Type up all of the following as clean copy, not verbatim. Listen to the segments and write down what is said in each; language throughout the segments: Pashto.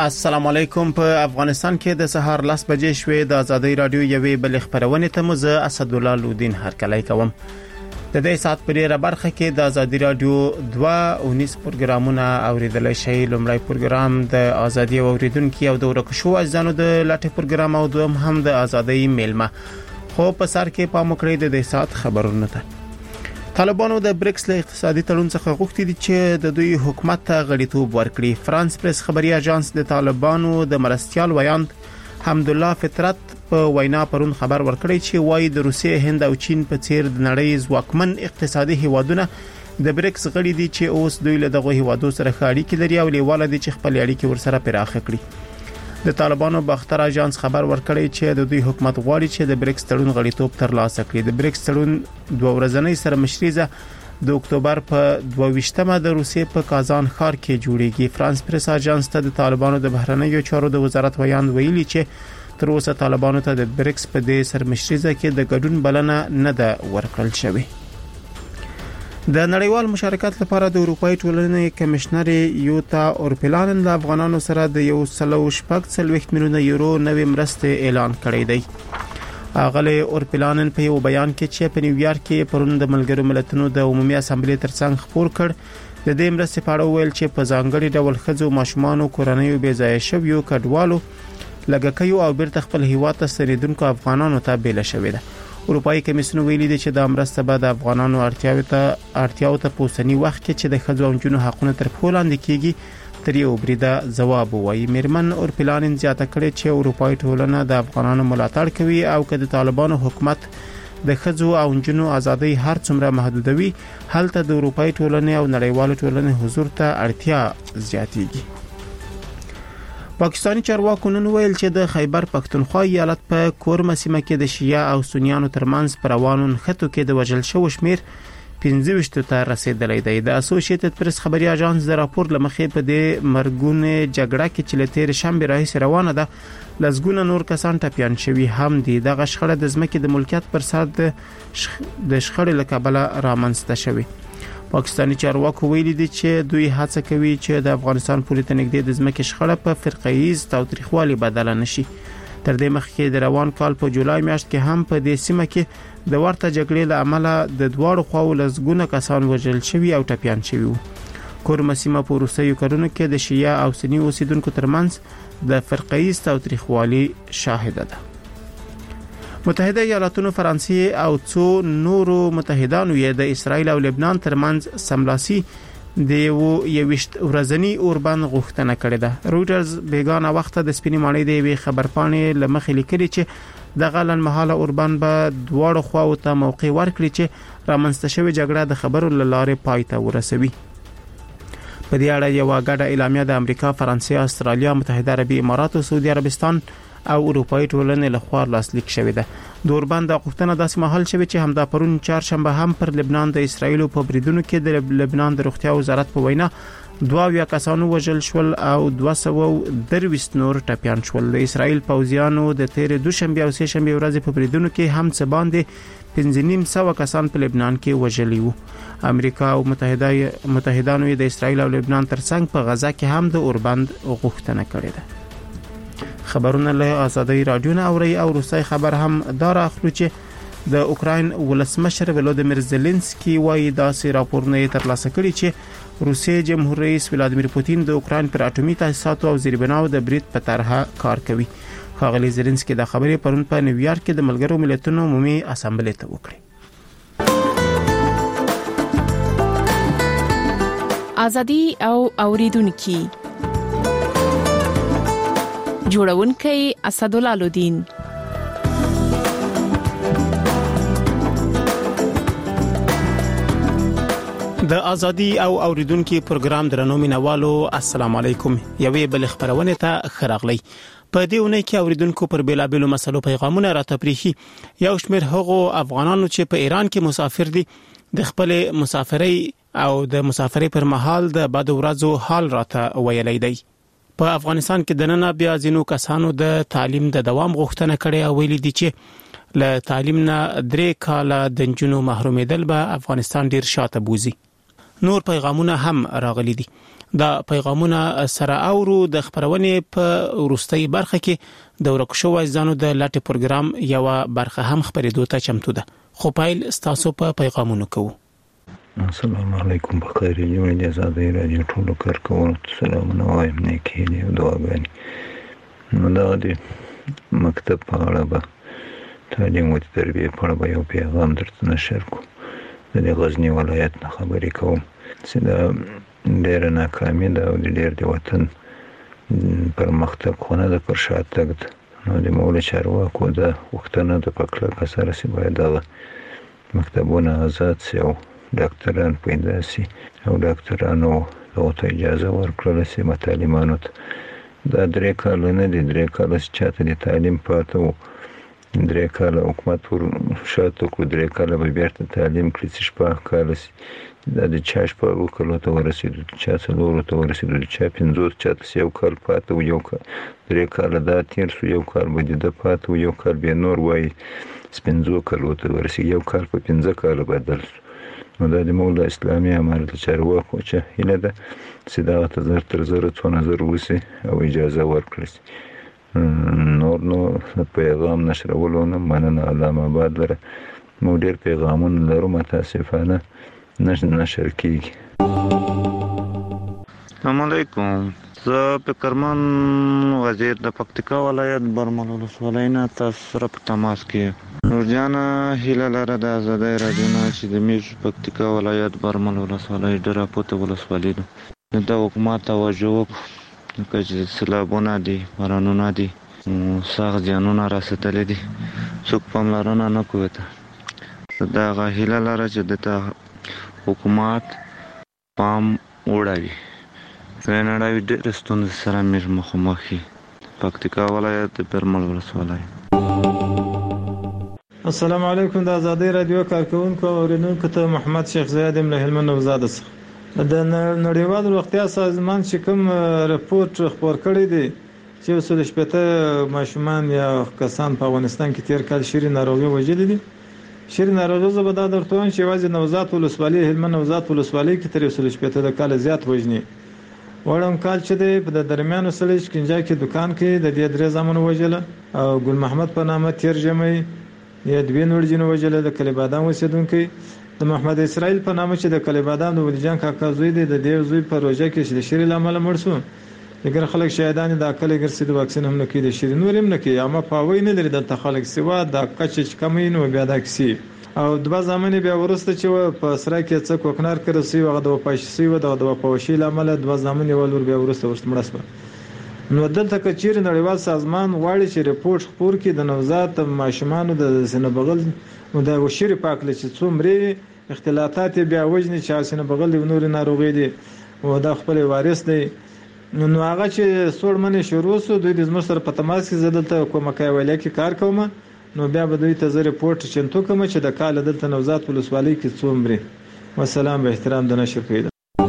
السلام علیکم. په افغانستان کې د سهار 10 بجې شوې د ازادي رادیو یوې بل خبرونه ته مزه اسد الله لودین هرکلی کوم. د دې سات پرې برخه کې د ازادي رادیو 219 پروګرامونه اوریدل شي. لومړی پروګرام د ازادي اوریدونکو او د ورکشو اجزانو د لاټه پروګرام او دوم هم د ازادي میلمه. خو په سر کې پام وکړئ د دې سات خبرونه ته. طالبانو د بریکس له اقتصادي تړون څخه غوښتي دي چې د دوی حکومت ته غړیتوب ورکړي. فرانس پریس خبري اژانس د طالبانو د مرستيال ویاند حمدالله فطرت په وینا پرون خبر ورکړی چې وايي د روسیې، هند او چین په څیر د نړۍ ځواکمن اقتصادي هیوادونه د بریکس غړي دي چې اوس دوی له دغه هیوادو سره اړیکې لري او لیواله دي چې خپل اړیکې ورسره پراخه کړي. د طالبانو باختر اژانس خبر ورکړی چې د دوی حکومت غواړي چې د بریکس تړون غړیتوب ترلاسه کړي. د بریکس تړون 2 ورځنۍ سرمشريزه د اکتوبر په 22مه د روسیې په کازان ښار کې جوړیږي. فرانس پریس اژانس ته د طالبانو د بهرنیو چارو د وزارت ویاند ویلي چې تر اوسه طالبانو ته د بریکس په دې سرمشريزه کې د ګډون بلنه نه ده ورکړل شوې. د نړیوال مشارکت لپاره د اروپאי ټولنې کمشنر یوتا اورپلان له افغانانو سره د 1.6 میلیونه یورو نوې مرسته اعلان کړې ده. اغلی اورپلان په یو بیان کې چې په نیویارک کې پرون د ملګرو ملتونو د عمومي اسامبلې ترڅنګ خبر کړ د دې مرستې په اړه ویل چې په ځانګړي ډول خځو، ماشومان او کورنیو بې ځای شویو کډوالو لګکیو او بیرته خپل هیواد ته ستنیدونکو افغانانو ته بیل شوې ده. اروپאי کمیسیون ویلي دی چې د مرسته به د افغانانو اړتیاو ته په اوسنی وخت کې چې د خځو او نجونو حقوقو تر پښو لاندې کیږي تر یو بریده ځواب وایي. میرمن اورپلان زیاته کړې چې اروپאי ټولنه د افغانانو ملاتړ کوي او که د طالبانو حکومت د خځو او نجونو ازادي هر څومره محدودوي، هلته د اروپאי ټولنې او نړیوال ټولنې حضور ته اړتیا زیاتېږي. پاکستانی چارواکو نن ویل چې د خیبر پختونخوا ایالت په کورمه سیمه کې د شیعه او سنیانو ترمنځ پر روانو خطو کې د وژل شو شمیر 15 ته رسیدلی دی. د اسوسییټډ پریس خبري اژانس د راپور لمخې په دې مرګونه جګړه کې چې لتیر شنبه راهیسې روانه ده لزګونه نور کسان ټپيان شوي هم دي. د غشخړه د ځمکې د ملکیت پر سر د شخړې لکبله رامنځته شوی. پاکستانی چارواکو ویلي دي چې دوی هڅه کوي چې د افغانستان پورې ته نږدې د ځمکې شخړه په فرقه‌ایز تاوتریخوالي بدله نشي. تر دې مخکې د روان کال په جولای میاشت کې هم په دې سیمه کې د ورته جګړې له امله د دواړو خواو لزګونه کسان وژل شوي او ټپيان شوي وو. کورمه سیمه په وروستیو کلونو کې د شیعه او سنی اوسیدونکو ترمنځ د فرقه‌ایز تاوتریخوالي شاهده ده. متحده ایالاتونو، فرانسې او څو نورو متحدانو یې د اسرایل او لبنان ترمنځ سملاسي د یو ورځنی اوربند غوښتنه کړې ده. رویټرز بیگانه وخت د سپینې ماڼۍ د یوې خبرپاڼې لمخې لیکلي چې د غلن مهاله اوربند به دواړو خواو ته موقع ورکړي چې رامنځته شوی جګړه د خبرو لاره پای ته ورسوي. په دې اړه یو غاډه اعلامیه د امریکا، فرانسې، استرالیا، متحده عربي امارات او سعودي عربستان او اروپאי ټولنې لخوا لاسلیک شوې ده. د اوربند غوښتنه داسې مهال شوه چې همدا پرون چهارشنبه هم پر لبنان د اسرایل په بریدونو کې د لبنان د روغتیا وزارت په وینا 22 کسانو وژل شول او 223 نور ټپيان شول. د اسرایل پوځیانو د تیر دوشنبه او سه شنبه ورځې په بریدونو کې هم څه باندې 1500 کسان په لبنان کې وژلي وو. امریکا او متحدانو د اسرایل او لبنان ترڅنګ په غزا کې هم د اوربند غوښتنه کړې ده. خبرونه له ازادي رادیو نه اوري او روسي خبر هم دار اخلو چې د اوکراین ولسمشر ولودیمیر زيلنسکي وايي داسې راپورونه ترلاسه کړي چې روسي جمهور رئیس ولادیمیر پوتین د اوکراین پر اټومي تاسیساتو او زیربناو د برید په طرحه کار کوي. ښاغلي زيلنسکي د خبرې پرون په نیویارک کې د ملګرو ملتونو عمومي اسامبلې ته وکړه. ازادي او اوریدونکو جوړونکي اسد الله لودین. د ازادي او اوریدونکو پروګرام درنو مینوالو السلام علیکم. یوې بل خبرونه ته خراغلی. په دې ونه کې اوریدونکو پر بیلابلو مسلو پیغامونه راته پریخي. یو شمېر هغو افغانانو چې په ایران کې مسافر دي د خپل مسافرۍ او د مسافرۍ پر مهال د بد ورځو حال راته ویلي دی. په افغانستان کې د نن بیا ځینو کسانو د تعلیم د دوام غوښتنه کړې او ویلي دي چې له تعلیم نه 3 کاله د جنونو محرومیدل به افغانستان ډیر شاته بوزي. نور پیغامونه هم راغلي دي. دا پیغامونه سره اورو د خبرونې په وروستۍ برخه کې د ورکشو وایزانو د لاټي پروګرام یو برخه هم خبرېدو ته چمتو ده. خو پایل ستاسو په پیغامونو کوو. السلام علیکم، بخیر یو د آزادۍ رادیو ټولو کارکونکو سلامونه وایم، نیکي دې او دعاګانې. نو دا د مکتب په اړه به تعلیم او تربیه په اړه به یو پیغام درته نشر کوم. د غزنی ولایت نه خبرې کوم چې دا ډېره ناکامي ده او ډېر د وطن پرمختګ خو نه ده، پر شاتګ ده. نو د مولا چارواکو د وختونه د پکلک سره سي باید دغه مکتبونه آزاد سي او ډاکټران پیدا سي او ډاکټرانو ته اجازه ورکړل سي متعلمانو ته. دا 3 کاله نه دي، 3 کاله چې چاته د تعلیم پاته و، 3 کاله حکومت ور شاته کړو، 3 کاله به بیرته تعلیم کړي چې 6 کاله سي. دا د چا 6 کالو ته ورسېدو، چا 4 ته ورسېدو، چا 5 چاته 1 کال پاته و، 3 کاله دا تیر سو، 1 کال به د پاته و، 1 کال به نور وای 5 کالو ته ورسېږي، 1 کال په 5 کاله بدل سو. نو دا د مولا اسلامي امارت چارواکو چې هیله ده چې دا تر تر زره څونه زر وسی او اجازه ورکړي. نور نو پیغام نشرولو نه مننه. علامه آباد لره مو ډیر پیغامونه لرو، متاسفانه نشر کیږي. السلام علیکم، زه فکرمن وزیر د پکتیکا ولایت برمل ولسوالۍ نه تاسو سره په تماس کې. نورجان هیله لره د آزادۍ رادیو نه چې د میش پکتیکا ولایت برمل ولسوالۍ ډېره پوته ولسوالۍ ده. د حکومت توجه وکړو چې سیلابونه دي، بارانونه دي، سخت زیانونه رسېدلي دي، څوک پاملرنه نه کوي. دغه هیله لره چې د حکومت پام وړوي. نړۍ ډېرې ستونزې سره موږ مخامخ یو. پکتیکا ولایت برمل ولسوالۍ. السلام علیکم، د آزادۍ رادیو کارکونکو او اوریدونکو ته محمد شیخ زیاد له هلمند نوزاد څخه. د نړیوال روغتیا سازمان چې کوم رپورت خبر کړی دی چې 280 ماشومان یا کسان په افغانستان کې تیر کال شری ناروغي وژلي دي. شری ناروغي زبدا درته وایم چې واځي نوزاد ولسوالۍ، هلمند نوزاد ولسوالۍ کې تر 280 د کال زیات وژني. وړم کال چې د درمیانو سړي شکنجه کې دکان کې د دې 3 زامن وژله او ګل محمد په نامه تیر جمعي یا 2 نور جن وژله د کلی بادام اوسیدونکو. د محمد اسرائیل په نامه چې د کلی بادام د ولیجان کاکا زوی دی، د دې زوی په روزه کې چې د شری لامل مړ شو. لکه خلک شهیدان د عقل ګرځي د واکسین هم نه کې، د شری نور هم نه کې، اما پاوی نه لري د خلک سوا د کچ کمین او بیا د کسی او 2 زمانه بیا ورسته چې په سره کې څه کوکنار کړی سی وغه د پاشي و د پوشي لامل 2 زمانه ولور بیا ورسته ورسمړسبه. نو دلته کچیر نړیوال سازمان غواړي چې ریپورت خپور کړي د نوزاد ماشومان د سینه بغل نو د وشری پاکل چې څومره اختلاطات بیا وجني چې سینه بغل د نور ناروغي دي او د خپل وارث دی. نو هغه چې سوړ منې شروع سو دوی د زموږ سره په تماس کې زدلته کومه کایولې کې کار کوم. نو بیا به دوی ته زه ریپورت چنتو کوم چې د کال دلته نوزاد ولسوالۍ کې څومره. والسلام، به احترام د نشر پیدا.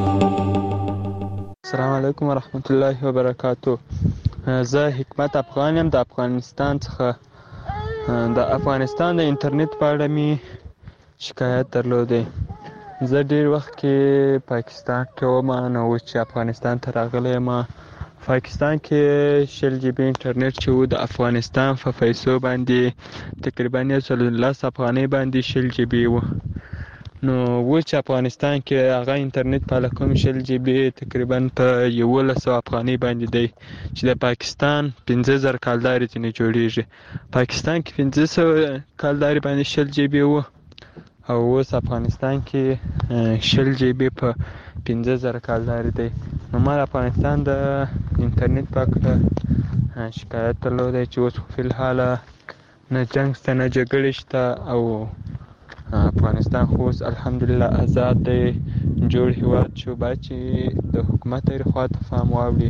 السلام علیکم ورحمت الله وبرکاته. زه حکمت افغان یم د افغانستان څخه. د افغانستان د انټرنیټ په اړه می شکایت درلودې. زه ډیر وخت کې پاکستان کې وم، نو چې افغانستان ته راغلی یم. پاکستان کې 100 جی بی انټرنیټ چې و د افغانستان په پیسو باندې تقریبا 110 افغانۍ باندې 100 جی بی و. نو و چې افغانستان کې هغه انټرنیټ په لکم 100 جی بی تقریبا په 1100 افغانۍ باندې دی چې د پاکستان 15000 کالداري ته جوړیږي. پاکستان کې 1500 کالداري باندې 100 جی بی و او اوس افغانستان کې 100 جی بی په 15000 کالداري دی. نو ما افغانستان د انټرنیټ په شکایت درلودی چې اوس په الحال نه جنگ شته نه جګړې شته او افغانستان خو اوس الحمدلله آزاد دی، جوړ هیواد شو، باید چې د حکومت خوا ته پام واوړي.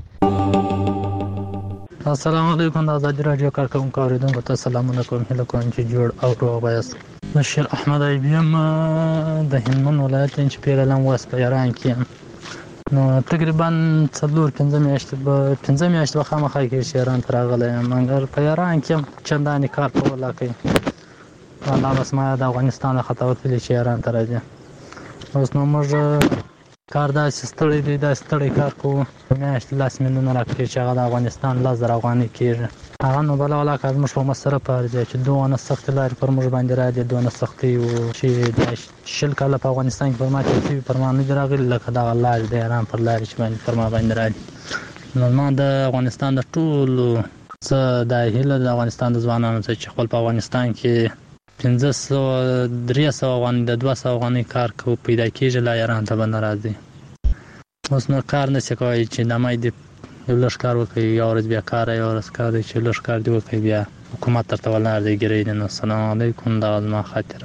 السلام علیکم، د آزادي رادیو کارکونکو اوریدونکو ته سلامونه کوم. هیله کوم چې جوړ او روغ یاست. بشیر احمد ایبیم د هلمند ولایت چې پیرلم واس په ایران کې نو تقریبا 4-5 میاشتې به خامخا کې ایران ته راغلی یم، مګر په ایران کې چندانې کار کول نه کوي. الله بس ما د افغانستان څخه وتلی چې ایران ته راځي. اوس نو موږ کار داسې ستړی دی، دا ستړی کار کوو میاشت 10 میلیونه راکړي چې هغه د افغانستان 10,000 افغانۍ کېږي. هغه نو بله ولاکه زموږ په مصرف ارزي چې دونه سختې لارې پر موږ باندې راځي، دونه سختۍ چې دا 20 کاله په افغانستان کې پر ما تېر شوي پر ما نه دي راغلي لکه دغه لارې د ایران پر لارې چې باندې پر ما باندې راځي. نو ما د افغانستان د ټولو څه د هیله د افغانستان د ځوانانو څخه چې خپل په افغانستان کې 500-300 افغانۍ د 200 افغانۍ کار کوو پیدا کېږي، لا ایران ته به نه راځي. اوس نو کار نشي کولی چې دمای دې یو لږ کار وکړي، یو ورځ بیا کار، یو ورځ کار دی چې لږ کار دې وکړي بیا حکومت درته ولاړ دی ګیرې دی. نو السلام علیکم، دا زما خاطره.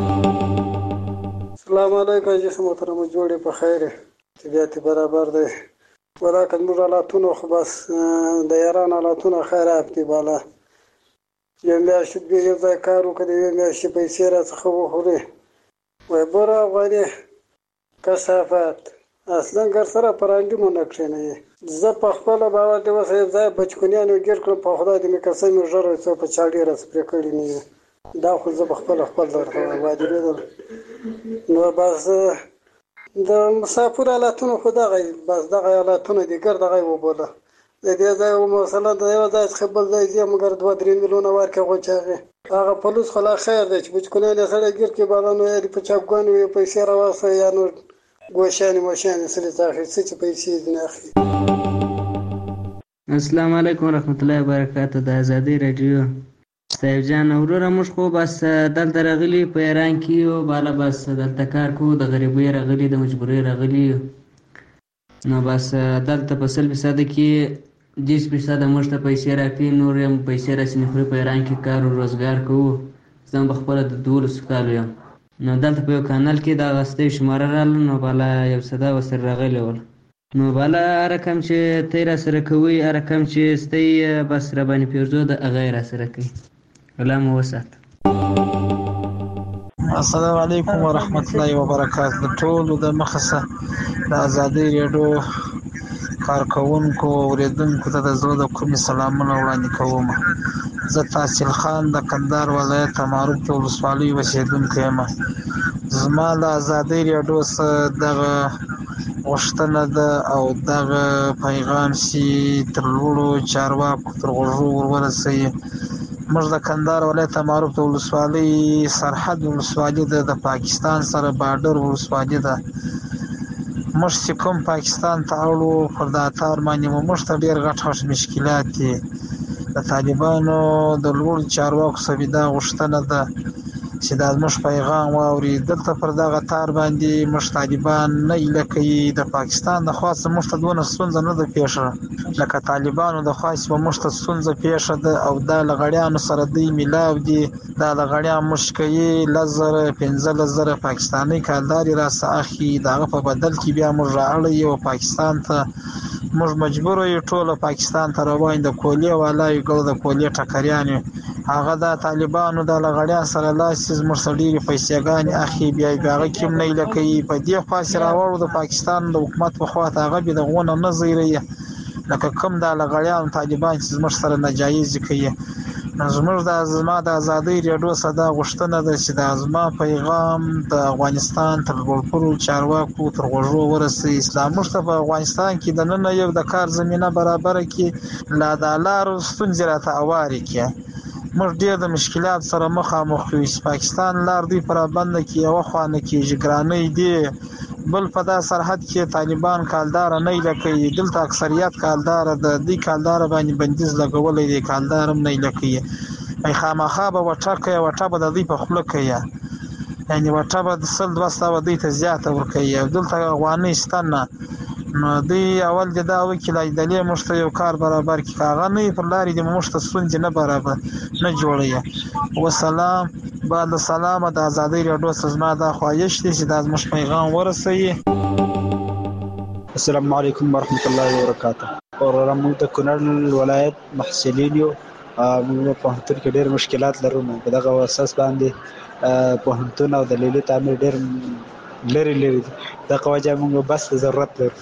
السلام علیکم جیسے محترم جوړې په خیر طبیعت برابر دی، ولیکن موږ حالاتونه خو بس د ایران حالاتونه خراب دي. بالا یو میاشت بیا یو ځای کار وکړي، یو میاشت پیسې راڅخه وخوري، وایي بره افغاني کثافات اصلا ګر سره پرانډي مو نه کښېنوي. زه په خپله باور دی اوس یو ځای بچکونیانو ګیر کړم، په خدای دې مې قسم مې ژر څو په چا ډېره څه پرې کړي نه وي. دا خو زه په خپله درته وایم وادرېدل. نو بس د مسافر حالاتونه خو دغه بس دغه حالاتونه دي، ګر دغه یې وبوله. د دې ځای مثلا د یو ځای څخه بل ځای ځي مګر 2-3 میلیونه ورکړې غوچاغې هغه پولیس خو لا خیر دی چې بچکونیان یې سړی ګیر کړي بالا نو یې په چاپګانو یې پیسې راواستوي یا نور ګوشانې موشانې سړي ته اخلي څه چې پیسې دې نه اخلي. السلام علیکم ورحمت الله وبرکاته. د ازادۍ راډیو صاحب جان وروره، موږ خو بس دلته راغلي په ایران کې یو بالا بس دلته کار کوو، د غریبۍ راغلي، د مجبورۍ راغلي. نو بس دلته په 100% کې 10% موږ ته پیسې راکوي، نور هم پیسې راسي نه خوري. په ایران کې کار او روزګار کوو. زه هم پخپله د 12 کالو یم. نو دلته په یو کانال کې د غستۍ شماره راغله، نو بالا یو صدا ورسره راغلی ول. نو بالا هر رقم چې تی را سره کوئ، هر رقم چې ستی بس را باندې پیرزو د هغه یې را سره کوي. الله مو وساته. السلام علیکم ورحمت الله وبرکاته. د ټولو د مخه د ازادۍ راډیو کارکوونکو او اوریدونکو ته د زړه د کومې سلامونه وړاندې کوم. زه تحصیل خان د کندهار ولایت معروف ولسوالۍ اوسېدونکی یم. زما د ازادۍ راډیو څخه دغه غوښتنه ده او دغه پیغام چې تر لوړو چارواکو تر غوږو ورورسوي. موږ د کندهار ولایت معروف ولسوالۍ سرحد ولسوالۍ ده، د پاکستان سره بارډر ولسوالۍ ده. موږ چې کوم پاکستان ته اړو پر دا تار باندې موږ ته ډېر غټ مشکلات دي. د طالبانو د لوړو چارواکو څخه دا غوښتنه ده چې دا زموږ پیغام واوري. دلته پر دغه تار باندې موږ طالبان نه ایله کوي. د پاکستان د خوا څخه موږ ته دونه ستونزه نه ده پیښه لکه طالبانو د خوا چې موږ ته ستونزه پیښه ده، او دا له غړیانو سره دوی میلاو دي. دا د غړیان موږ کوي 10,000-15,000 پاکستاني کالداري راڅخه اخلي، د هغه په بدل کې بیا موږ رااړوي او پاکستان ته موږ مجبور یو ټول پاکستان ته روان د کولې والا یو ګل د کولې ټکریان هغه د طالبانو د لغړیا سره لاس موږ سړي پیسېګان اخی بیا هغه کوم نه لکه په دې خاص راوړو د پاکستان د حکومت په خوا ته هغه به د غونه نه زیری لکه کوم د لغړیا طالبان چې موږ سره ناجایز کوي. زموږ د ازما د ازادۍ ریډیو صدا غوښتنه ده چې د ازما پیغام د افغانستان تر ټولو چارواکو تر غوږو ورسي. اسلام په افغانستان کې د نن یو د کار زمينه برابر کې لا د لار ستونزې راته اواري کې موږ ډېر د مشکلات سره مخامخ یو. پاکستان لار دی پر باندې کې یو خوانه کې جګرانې دی، بل په دا سرحد کې طالبان کالدار نه لکې، دلته اکثریت کالدار د دې کالدار باندې بندیز لګولې دي، کالدار هم نه لکې. ای خامخا به وټه به د دې په خپل کې یعنی وټه به د 100-200 د ته زیاته ورکې. دلته افغانستان نو دی اول د دا وکیلای د لې مشته یو کار برابر کی کاغه نه پر لارې د مشته سونځ نه برابر نه جوړي. والسلام بعد السلام د ازادۍ راډیو سزما د خواهش دي چې د مش پیغام ورسوي. السلام علیکم ورحمت الله وبرکاته. اور موږ د کونړ ولایت محصلین یو، موږ په هتر کې ډېر مشکلات لرو. په دغه اساس باندې په هتون او د لیلې تعمیر ډېر لري د قواجه موږ بس ضرورت لرو.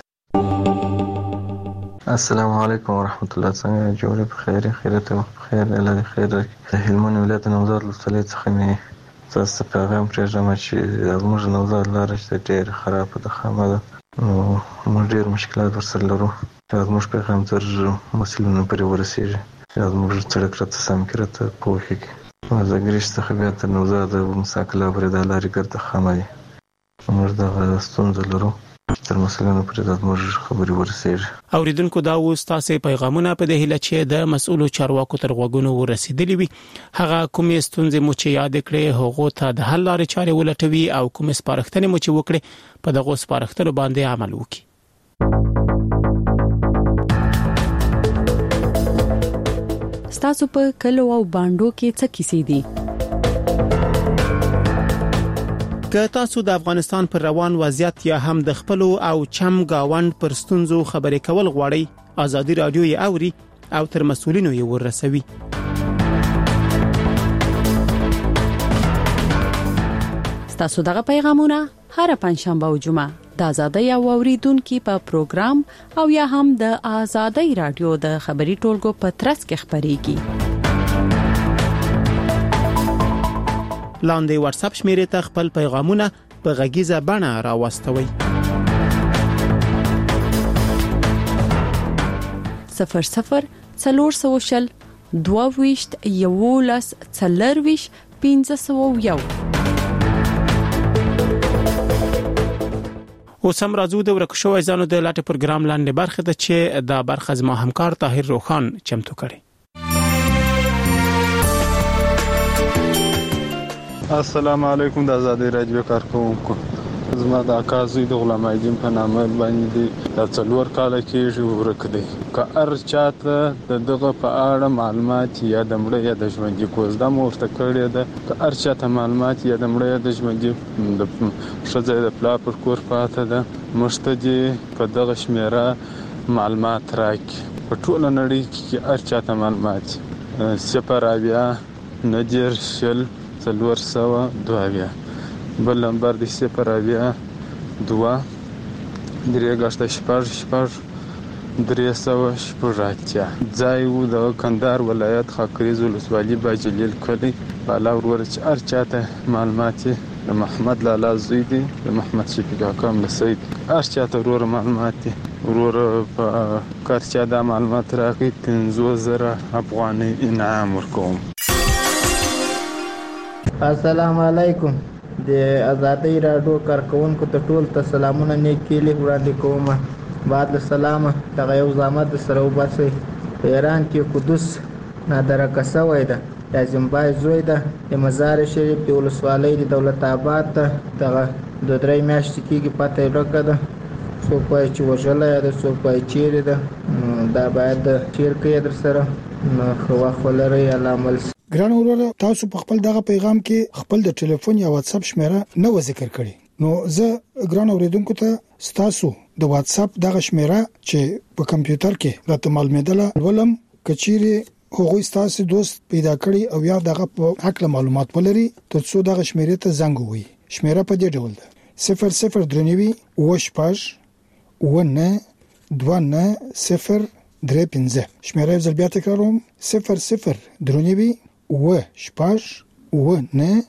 السلام علیکم ورحمت الله. څنګه جوړې په خیر خیرته بخیر الله دې خیر. د هلمند ولایت نوزاد لسلې څخه مې تاسو پیغام پرېږدم چې موږ نوزاد لاره چې ډېر خراب ده، خامه ده. موږ ډېر مشکلات ورسره لرو چې زموږ پیغام تر مسؤلینو پورې ورسېږي چې زموږ سړک راته سم کړي راته پوه کړي زه ګریش څخه بیا تر نوزاد موسی کلا پورې دا لارې ګرده خامه دي موږ دغه ستونزه لرو تر مسؤلینو پورې زموږ خبرې ورسېږي. اوریدونکو دا اوس تاسو پیغامونه په دې هیله چې د مسؤلو چارواکو تر غوږونو ورسېدلي وي هغه کومې ستونزې مو چې یاد کړې هغه ته د حل لارې چارې ولټوي او کومې سپارښتنې مو چې وکړي په دغه سپارښتنو باندې عمل وکړي. ستاسو په کلو او باندو کې څه کیسې دي؟ که تاسو د افغانستان پر روان وضعیت یا هم د خپل او چم گاوند پر ستونزو خبرې کول غواړئ ازادي رادیو یې اوري او تر مسؤلینو یې ورسوي. ستاسو دغه پیغامونه هر پنځشنبه او جمعه د ازادي او اوریدونکو په پروګرام او یا هم د ازادي رادیو د خبري ټولګو په ترڅ کې خبريږي. لاندې واتس اپ شمیرې ته خپل پیغامونه په غږیزه بڼه راوستوي. 00 400 22 11 40 501. اوسم راځو د ورکشو ځانو د لاټ پروګرام لاندې برخه ده چې دا برخه زما همکار طاهر روخان چمتو کړي. السلام علیکم د ازادي رادیو کارکونکو زما د اکازوی د غلام ایدین په نامه باندې د څلور کال کې ورکړي که هر چاته دغه په اړه معلومات یا د مړه یا د ژوندۍ کوزده مورته کړی ده که هر چاته معلومات یا د مړه یا د ژوندۍ د شځه د پلا پر کور پاته ده مشتدي په دغه شمیره معلومات راکړي په ټول نړۍ کې هر چاته معلومات سپراویا ندیر شل 422 بل نمبر د 0.2 درېګشت شپږ 380 ځای وو د کندهار ولایت خاکریز ولسوالۍ باجلیل کلی بالا ورور چې هر چاته معلومات د محمد لالا زوی دی د محمد شفیق حکم لسید هر چاته ورور معلومات ورور په کارچا د معلومات راکې 15000 افغاني انعام ورکوم. السلام علیکم د ازادي رادیو کارکونکو ته ټول ته سلامونه نیکی وړاندې کوم. بعد السلام دغه یو زحمت سره وباسي په ایران کې قدس نادره شوی ده د زمبای زوی ده د مزار شریف د ولسوالۍ د دولت آباد ته دغه د درې میاشتې کېږي پته ورکړه ده څوک وایي چې وژلی ده څوک وایي چیرې ده دا باید شیر کې در سره نو خو وخت ولرئ علامل. ګران وروره تاسو په خپل دغه پیغام کې خپل د ټلیفون یا واتس اپ شمیره نو ذکر کړی نو زه ګران اوریدونکو ته ستاسو د واتس اپ دغه شمیره چې په کمپیوټر کې راته معلومېدله ولم کچيري هغوی ستاسو دوست پیدا کړی او یا دغه په حق معلومات ولري ترڅو دغه شمیره ته زنګ ووي. شمیره په دې ډول ده 00 وشپاش ونه 2903 شمیره زل بیا تکراروم 00 و شپاش و نه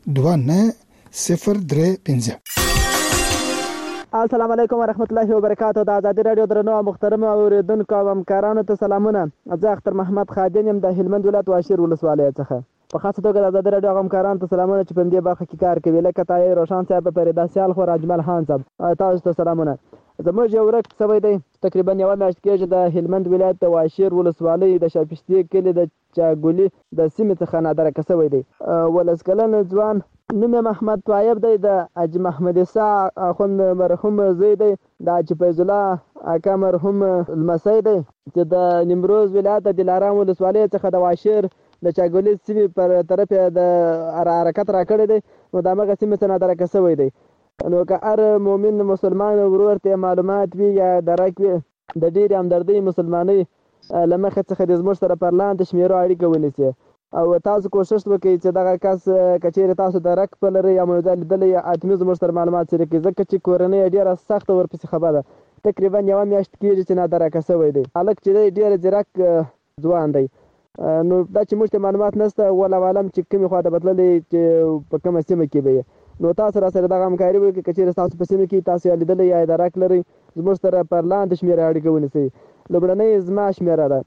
2903. السلام علیکم ورحمت الله وبرکاته. د ازادي رادیو درنو محترم اوریدونکو او همکارانو ته سلامونه. زه اختر محمد خادم يم د هلمند ولایت واشیر ولسوالۍ څخه. په خاصه توګه د ازادي رادیو همکارانو ته سلامونه چې په دې برخه کې کار کوي لکه تای روشن صاحب پرېدا سیال خو راجمل خان صاحب تاسو ته سلامونه. زموږ یو ورک سوي دی تقریبا یو میاشت کېږي د هلمند ولایت د واشیر ولسوالۍ د شاپشتي کلی د چاګولي د سیمې څخه نادره کسوي دی ولسکلن ځوان نوم محمد طایب دی د اج محمد عیسی اخوند مرحوم زوی دی د اج فیض الله اکا مرحوم المسی دی چې د نیمروز ولایت د دلارام ولسوالۍ څخه د واشیر د چاګولي سیمې پر طرف د حرکت را کړی دی نو د هغه سیمې څخه نادره کسوي دی. نو که هر مؤمن مسلمان ورور ته معلومات وي یا درک وي د ډېرې همدردۍ مسلمانۍ له مخې څخه د زموږ سره پر لاندې شمیرو اړیکه ونیسي او تاسو کوشش وکړئ چې دغه کس که چیرې تاسو درک په لرئ یا موضوع لیدلی یا حتمي زموږ سره معلومات شریک کړئ ځکه چې کورنۍ ډېره سخته ورپسې خبره ده تقریبا یوه میاشت کېږي چې نادرکه شوی دی هلک چې دی ډېر ځیرک ځوان دی نو دا چې موږ ته معلومات نشته والله عالم چې کومې خوا ته به تللی چې په کومه سیمه کې به نو تاسو را سره دغه همکاري وکړئ که چېرې ستاسو په سیمه کې تاسو یا لیدلی یا درک لرئ زموږ سره پر لاندې شمېره اړیکه ونیسئ. لومړنۍ زما شمېره ده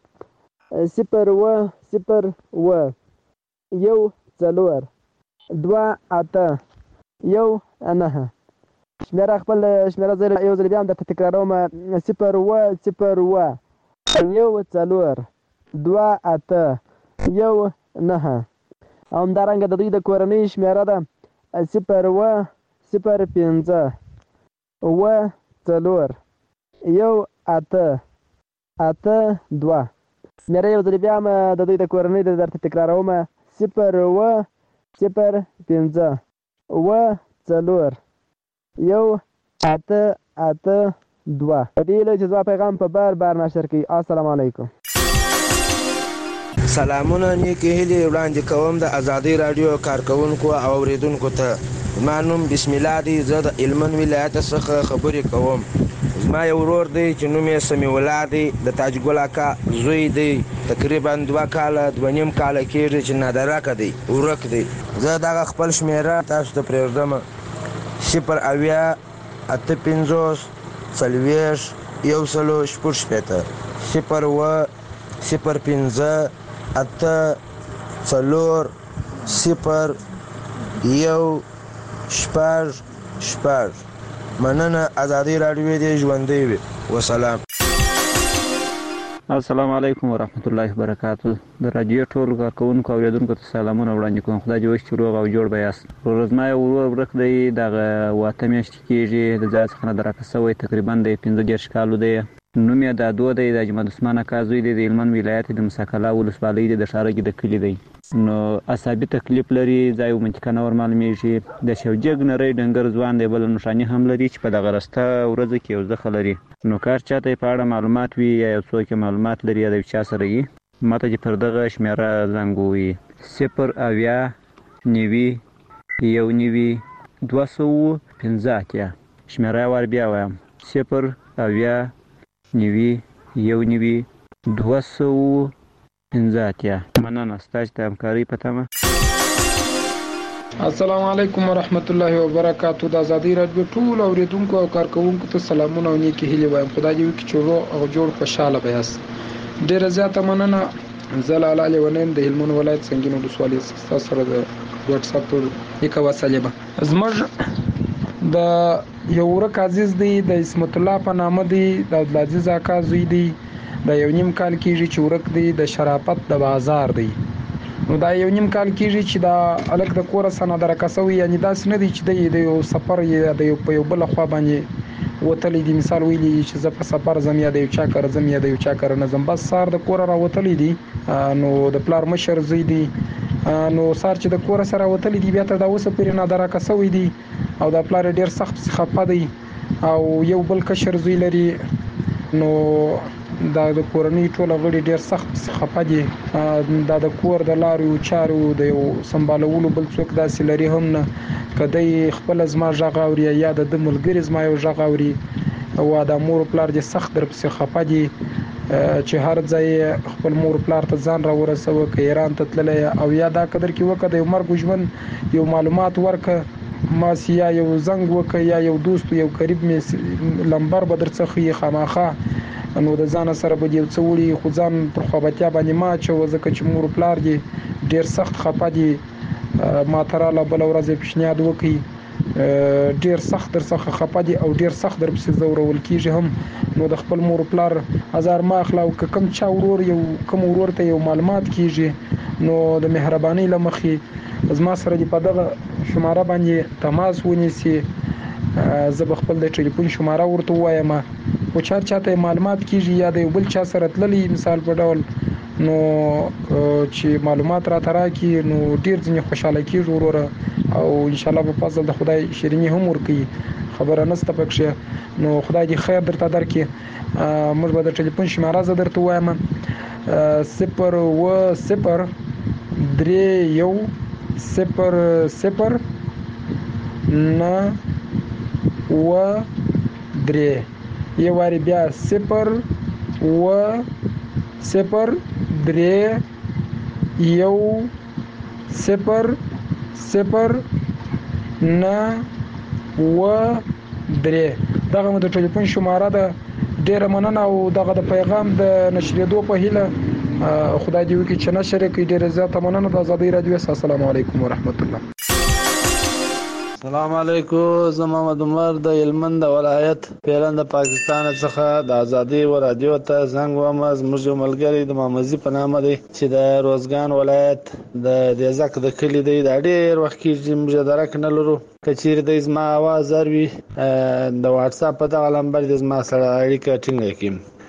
010128419. شمېره خپل شمېره زه یو ځل بیا هم درته تکراروم 010128419. او همدارنګه د دوی د کورنۍ شمېره ده 010541882. شمېره یو ځل بیا هم د دوی د کورنۍ د درته تکراروم 010541882. په دې هیله چې زما پیغام په بار نشر کړئ. السلام علیکم. سلامونه نیکې هیلې وړاندې کوم د ازادۍ راډیو کارکوونکو او اوریدونکو ته. زما نوم بسم الله دی. زه د هلمند ولایت څخه خبرې کوم. زما یو ورور دی چې نوم یې سمیع الله دی، د تاج ګل اکا زوی دی. تقریبا 2 کاله 2.5 کاله کېږي چې نادرکه دی، ورک دی. زه دغه خپل شمېره تاسو ته پرېږدم 0800504 مننه. ازادي راډیو دې ژوندۍ وي. وسلام. السلام علیکم ورحمت الله وبرکاتہ. د رادیو ټول کارکوونکو او اوریدونکو ته سلامونه وړاندې کوم. خدای دې وکړي چې روغ او جوړ به یاست. ورځما یو ورک دی دغه 8 میاشتې کېږي د ځای څخه درکه شوی، تقریبا د 15 کالو دی. نوم یې دادو دی، د اجمد عثمان اکا زوی دی، د هلمند ولایت د مساکلا ولسوالۍ دی، د ښارګي د کلي دی. نو عصبي تکلیف لري، ځای او منطقه نه ورمعلومېږي. د شوجګ نری ډنګر ځوان دی، بله نښاني هم لري چې په دغه رسته ورځو کې یو زخه لري. نو کار چاته په اړه معلومات وي یا یو څوک معلومات لري یا د چا سره وي، ماته چې پر دغه شمېره زنګ ووهي 0801919 شمېره یې ور بیا وایم 0801919 مننه ستاسو د همکارۍ په تمه. السلام علیکم ورحمت الله وبرکاتہ. د ازادۍ راډیو ټول اوریدونکو او کارکوونکو ته سلامونه او نیکې هیلې وایم. خدای دې وکړي چې روغ او جوړ خوشاله به یاست. ډېره زیاته مننه. زه لاله لیونیم د هلمند ولایت سنګین ولسوالۍ څخه سره د واتساپ پر یک وسیله به زموږ د یو ورک عزیز دی، د اسمت الله په نامه دی، د عبدالعزیز اکا زوی دی، د 1.5 کال کېږي چې ورک دی، د شرافت د بازار دی. نو دا 1.5 کال کېږي چې دا الک د کوره سره درکه شوی، یعنی داسې نه دی چې د یو سفر یا د یو بل خوا باندې وتلی دی. مثال ویلی چې زه په سفر ځم یا د یو چا کار ځم یا د یو چا کار نه ځم، بس سار د کوره راوتلی دی. نو د پلار مشر زوی دی، نو سار چې د کوره سره وتلی دی بیا تر دا اوسه پورې نه درکه شوی دی او د پلار ډیر سخت خفه دی او یو بل کشر زوی لري. نو دا د کورنۍ ټول غړي ډیر سخت خفه دي. دا د کور د لارو چارو د یو سمبالولو بل څوک داسې لري هم نه. کدی خپل زما ژغ اوري یا د ملګری زما یو ژغ اوري او د مور پلار دې سخت در پسې خفه دي چې هر ځای خپل مور پلار ته ځان را ورسوه، که ایران ته تللی او یا دا قدر کې وکړه د یو مرګ ژوند یو معلومات ورکړه، ماسی یا یو زنګ وکړه یا یو دوست یو قریب می لمبر به درڅخه یې خامخا. نو د ځان سره به یو څه وړي خو ځان پر خوابتیا باندې ما چو ځکه چې مور پلار دې ډیر سخت خفه دي. ما تراله بل ورځ پیشنهاد وکړي ډیر سخت در څخه خفه دي او ډیر سخت در پسې زورول کیږي هم. نو د خپل مور پلار هزار ما اخلا او کم چا ورور یو کم ورور ته یو معلومات کیږي نو د مهرباني لمخې زما سره دی په دغه شماره باندې تماس ونیسي. زه به خپل د ټلیفون شماره ورته وایم او چاته معلومات کیږي یا د بل چا سره تللی مثال په ډول نو چې معلومات را تراکي نو ډیر ځنې خوشاله کیږي وروره او ان شاء الله په فضل د خدای شیرینی هم ورکي خبره نسته پکښه. نو خدای دې خیر درته درکړي. موږ به د ټلیفون شماره زه درته وایم 0103090 یو واری بیا 0103100 دغه مو د ټلیفون شماره ده. ډیره مننه او دغه د پیغام د نشریدو په هیله خدای دې وکړي چې نشر کړي. ډیره زیاته مننه د آزادۍ رادیو. السلام علیکم ورحمت الله. السلام علیکم. زه محمد عمر د هلمند ولایت پیران د پاکستان څخه د آزادۍ رادیو ته زنګ وم. زموږ یو ملګری د محمدزي په نامه دی چې د روزګان ولایت د دیزک د کلی دی. دا ډېر وخت کېږي موږ درک نه لرو. که چیرې د زما اواز اوري د واتساپ په دغه نمبر د زما سره اړیکه ټینګه کړي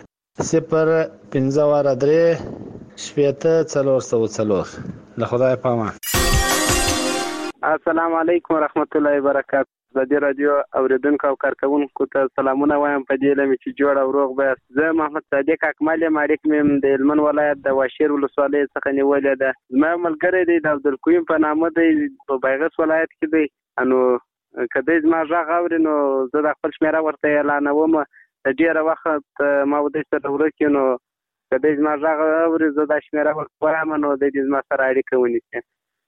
01573 له خدای پامه. السلام علیکم ورحمت الله وبرکاته. د دې رادیو اوریدونکو او کارکونکو ته سلامونه وایم په دې لمه چې جوړ او روغ به. زه محمد صادق اکمل مالک مم د هلمند ولایت د واشیر ولسوالۍ څخه نیولې ده. زما ملګری دی د عبدالقیوم په نامه دی په بیغس ولایت کې دی. انو کله زما ژغ اوري نو زه د خپل شمیره ورته اعلانوم. د ډیره وخت ما ودې سره ورکې نو کله زما ژغ اوري زه د شمیره ورته وایم نو د دې زما سره اړیکه ونیسي.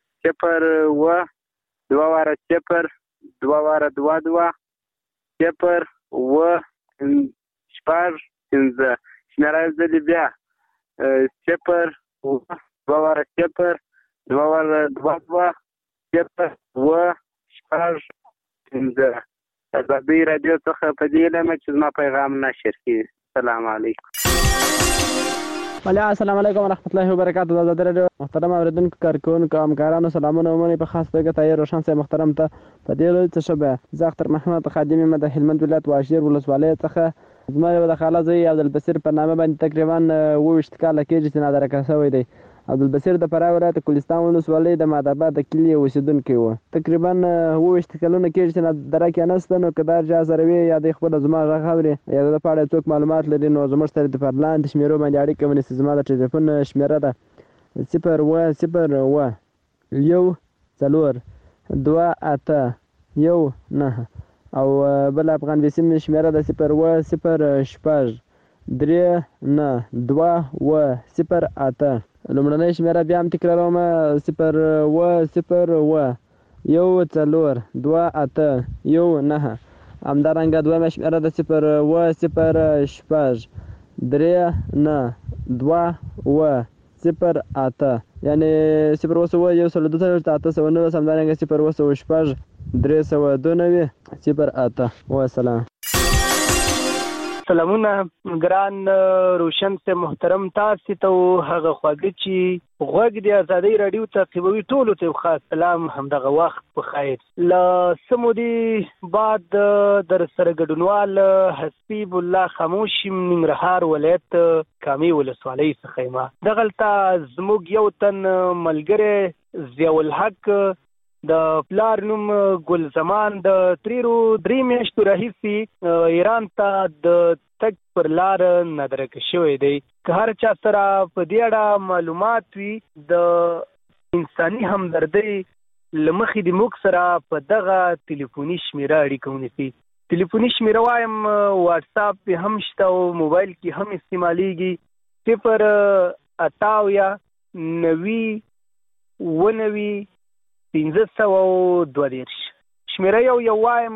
0 شمیره زلی بیا 0 آزادۍ رادیو څخه په دې لمه چې زما پیغام نشر کړي. السلام علیکم. السلام علیکم ورحمت الله وبرکاته. د آزادۍ رادیو محترم اوریدونکو کارکونکو همکارانو سلامونه ومنئ. په خاص توګه طاهر روشن صاحب محترم ته په دې لوی څه شبه زه اختر محمد خادم یم د هلمند ولایت واشیر ولسوالۍ څخه. زما یو د خاله زوی عبدالبصیر په نامه باندې تقریبا 22 کاله کېږي چې نادرکه شوی دی. عبدالبصیر د فراه ولایت کوهستان ولسوالۍ د مادآباد د کلي اوسېدونکی و. تقریبا 22 کلونه کېږي چې نادرکه نشته. نو که دا چا سره وي یا د خپله زما غږ اوري یا د په اړه څوک معلومات لري نو زموږ سره د لاندې شمیرو باندې اړیکه ونیسي. زما د ټلیفون شمیره ده 010142819 او بل افغان ویسیم شمیره ده 0103928. لومړنۍ شمیره بیا هم تکراروم 010142819. همدارنګه دویمه شمیره ده 0103928 یعنې 0101819 همدارنګه 0101398. وسلام. سلامونه ګران روشن سے محترم تاسو ته هغه خواږه چې غوږ د آزادۍ رادیو تعقیبوي ټولو ته خاص سلام. همدغه وخت په خیر. له سمودي بعد در سره ګډونوال حسیب الله خاموش ننګرهار ولایت کامي ولسوالۍ څخه یم. دغلته زموږ یو تن ملګری ضیاء الحق د پلار نوم ګل زمان د 3 میاشتو راهیسې ایران ته د تګ پر لار نادرکه شوی دی. که هر چا سره په دې اړه معلومات وي د انساني همدردۍ له مخې د موږ سره په دغه ټلیفوني شمیره اړیکه ونیسي. ټلیفوني شمیره وایم واتساپ هم شته او موبایل کې هم استعمالیږي 098 1522. شمیره یو وایم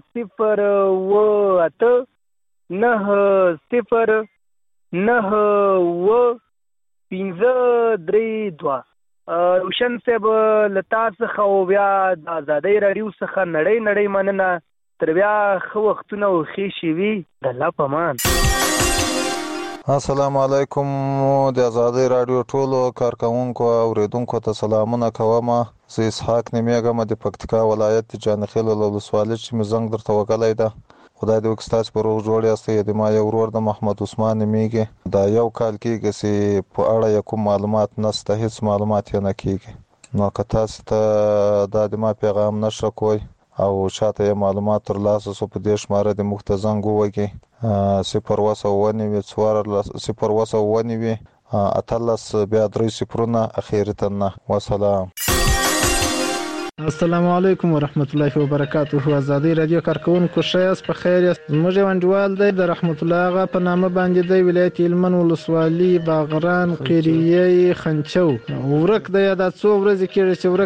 089091532. روشن صاحب له تا څخه او بیا د آزادۍ رادیو څخه نړۍ مننه. تر بیا ښه وختونه او ښې شېبې د الله په امان. السلام علیکم. د آزادۍ رادیو ټولو کارکونکو او اوریدونکو ته سلامونه کوم. زه اسحاق نومیږم د پکتیکا ولایت د جانخیل ولسوالۍ چې مې زنګ درته وکړی ده. خدای دې وکړي ستاسو په روغ جوړ یاستئ. د ما یو ورور د محمد عثمان نومیږي. دا یو کال کېږي چې په اړه یې کوم معلومات نشته، هېڅ معلومات یې نه کېږي. نو که تاسو ته دا د ما پیغام نشره کوئ او چاته یې معلومات ترلاسه سو په دې شماره د موږ ته زنګ ووهئ 01019 18 بیا 3 اخیری تنه. وسلام. السلام علیکم ورحمت الله وبرکاته. آزادۍ رادیو کارکونکو ښه یاست؟ په خیر یاست؟ زموږ یو انډیوال دی د رحمت الله اغا په نامه باندې دی ولایت هلمند ولسوالي باغران قریه خنچو. ورک دی دا څو ورځې کېږي چې ورک